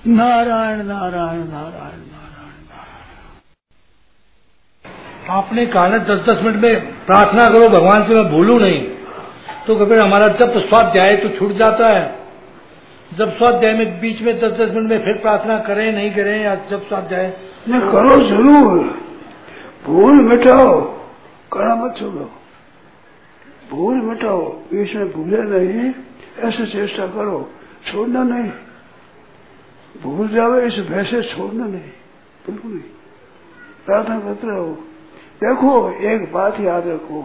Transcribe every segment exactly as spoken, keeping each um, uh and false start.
नारायण नारायण नारायण नारायण नारायण। आपने कहा ना दस दस मिनट में प्रार्थना करो भगवान से, मैं भूलूं नहीं, तो कभी हमारा जब स्वाध्याय तो छूट जाता है। जब स्वाध्याय में बीच में दस दस मिनट में फिर प्रार्थना करें नहीं करें, या जब स्वाध्याय न करो जरूर, भूल मिटाओ, करना मत छोड़ो, भूल मिटाओ, बीच में भूले नहीं, ऐसे चेष्टा करो, छोड़ना नहीं। भूल जावे इस वैसे छोड़ना नहीं, बिल्कुल नहीं, प्रार्थना करते रहो। देखो एक बात याद रखो,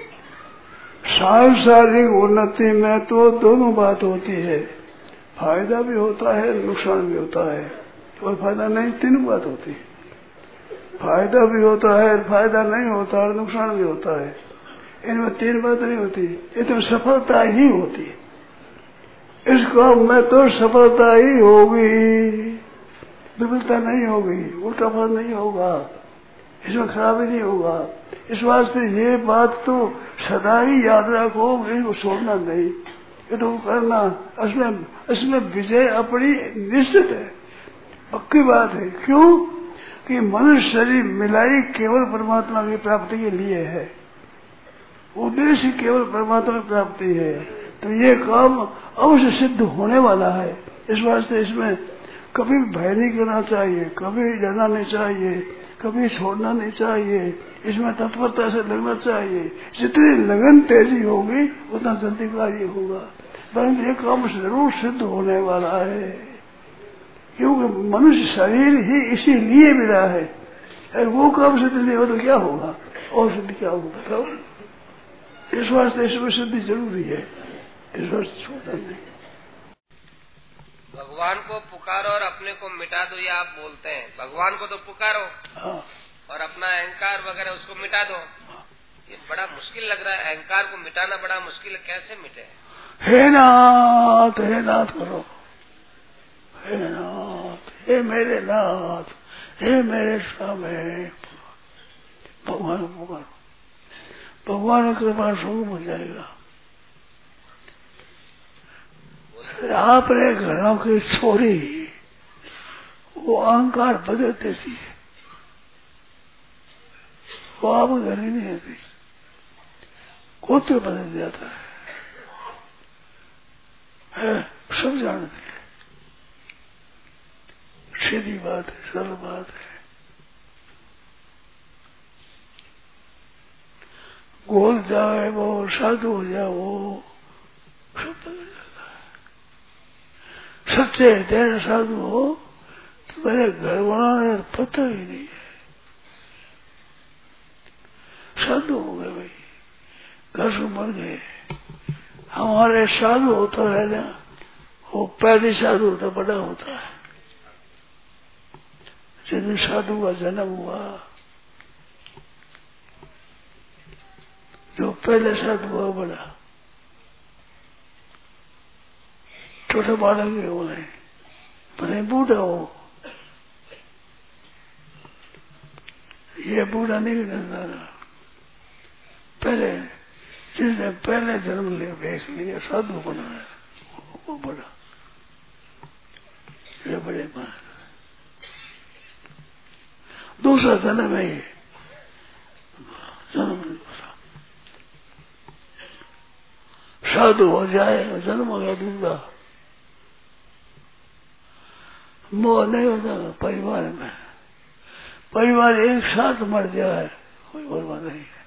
सांसारिक उन्नति में तो दोनों बात होती है, फायदा भी होता है नुकसान भी होता है, कोई फायदा नहीं, तीन बात होती है। फायदा भी होता है, फायदा नहीं होता है, नुकसान भी होता है, इनमें तीन बात नहीं होती, इसमें सफलता ही होती है। इस काम में तो सफलता ही होगी, विफलता नहीं होगी, उल्टा फल नहीं होगा, इसमें खराबी नहीं होगा। इस वास्ते ये बात तो सदा ही याद रखो, इसको छोड़ना नहीं, ये तो करना, इसमें इसमें विजय अपनी निश्चित है, पक्की बात है। क्यों कि मनुष्य शरीर मिलाई केवल परमात्मा की प्राप्ति के लिए है, उद्देश्य केवल परमात्मा की प्राप्ति है, तो ये काम अवश्य सिद्ध होने वाला है। इस वास्ते इसमें कभी भय नहीं करना चाहिए, कभी डरना नहीं चाहिए, कभी छोड़ना नहीं चाहिए, इसमें तत्परता से लगना चाहिए। जितनी लगन तेजी होगी उतना जल्दी कार्य होगा, परंतु ये काम जरूर सिद्ध होने वाला है, क्योंकि मनुष्य शरीर ही इसीलिए मिला है। अगर वो काम सिद्ध नहीं हो तो क्या होगा, और सिद्ध क्या होगा बताओ। इस वास्ते इसमें सिद्धि जरूरी है, इस वास्ते छोड़ना नहीं। भगवान को पुकारो और अपने को मिटा दो, ये आप बोलते हैं। भगवान को तो पुकारो हाँ। और अपना अहंकार वगैरह उसको मिटा दो, ये बड़ा मुश्किल लग रहा है। अहंकार को मिटाना बड़ा मुश्किल है, कैसे मिटे? हे नाथ, हे नाथ करो, हे नाथ, हे मेरे नाथ, हे मेरे स्वामी, भगवान को पुकारो, भगवान की कृपा शुरू हो जाएगा। आपने घरों की छोरी वो अहंकार बदल देती है, वो आप घर ही नहीं आती, गोत्र बदल जाता है, है सब जानते हैं, सीधी बात है, सरल बात है। गोल जाए वो, साधु हो जाए वो, सब बदल जाता है। सच्चे हृदय साधु हो तो मेरे घर वालों ने पता ही नहीं है, साधु हो गए भाई, घर से मर गए। हमारे साधु होता है ना, वो पहले साधु होता बड़ा होता है, जिन साधु का जन्म हुआ, जो पहले साधु हुआ बड़ा, छोटे बालक भी हो रहे, पर बूढ़ा हो, ये बूढ़ा नहीं करता रहा। पहले जिसने पहले जन्म ले भेज लिया साधु बनाया, वो बड़ा, ये बड़े मान। दूसरा जन्म है ये, जन्म दूसरा, साधु हो जाए जन्म हो गया दूसरा। मोह नहीं होता परिवार में, परिवार एक साथ मर जाए कोई परवाह नहीं है।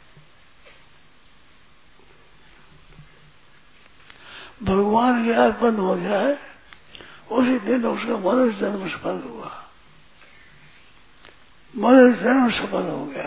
भगवान की अर्पण हो जाए उसी दिन उसका मनुष्य जन्म सफल हुआ, मनुष्य जन्म सफल हो गया।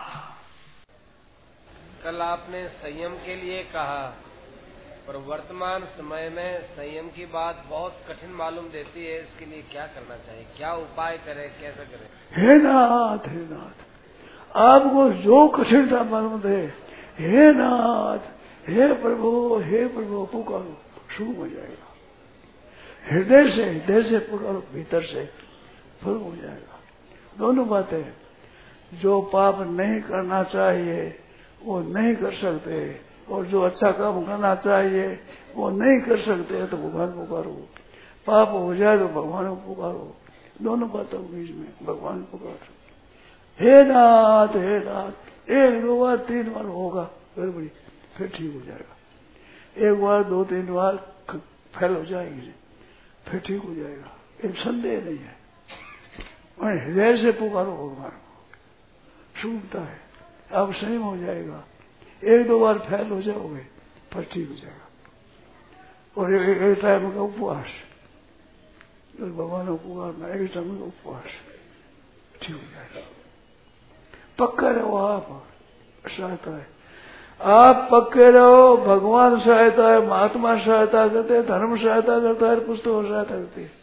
कल आपने संयम के लिए कहा, पर वर्तमान समय में संयम की बात बहुत कठिन मालूम देती है, इसके लिए क्या करना चाहिए, क्या उपाय करें, कैसे करें? हे नाथ, हे नाथ, आपको जो कठिनता मालूम दे, हे नाथ, हे प्रभु, हे प्रभु पुकारो, शुरू हो जाएगा। हृदय से, हृदय से पुकारो, भीतर से शुरू हो जाएगा। दोनों बातें, जो पाप नहीं करना चाहिए वो नहीं कर सकते, और जो अच्छा काम करना चाहिए वो नहीं कर सकते, तो भगवान पुकारो। पाप हो जाए तो भगवान को पुकारो, दोनों बातों के बीच में भगवान को पुकारो। हे नाथ हे नाथ, एक दो बार तीन बार होगा गड़बड़ी, फिर ठीक हो जाएगा। एक बार दो तीन बार फैल हो जाएगी, फिर ठीक हो जाएगा, एक संदेह नहीं है। और हृदय से पुकारो भगवान को, सुनता है, अब संयम हो जाएगा। एक दो बार फैल हो जाओगे फिर ठीक हो जाएगा। और एक, एक टाइम का उपवास, भगवान को पुकारना, एक टाइम का उपवास, ठीक हो जाएगा। पक्का रहो, आप सहायता है, आप पक्के रहो। भगवान सहायता है, महात्मा सहायता करते हैं, धर्म सहायता करता है, पुस्तक सहायता करती है।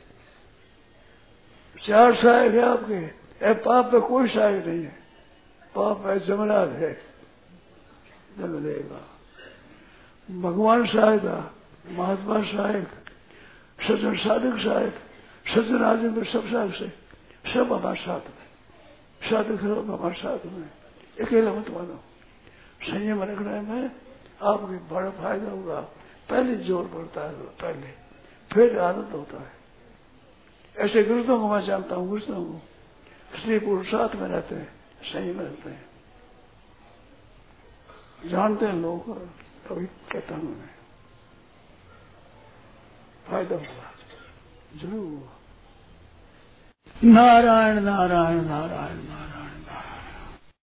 चार सहायक है आपके। ए, पाप पे कोई सहायक नहीं है, पाप है जंगलात है, जंग देगा। भगवान सहायता, महात्मा सहायक, सज्जन साधक सहायक, सज्जन आदमी में सब सहायक से सब हमारे साथ में, साधक सब हमारे साथ में, अकेला मत मानो। संयम रखने में आपके बड़ा फायदा होगा। पहले जोर पड़ता है, पहले फिर आनंद होता है। ऐसे गुरुओं को मैं जानता हूँ, गुरुओं को स्त्री पुरुष साथ में रहते हैं, संयम रहते हैं, जानते हैं लोग। कभी कहता हूँ मैं, फायदा हुआ, जरूर हुआ। नारायण नारायण नारायण नारायण।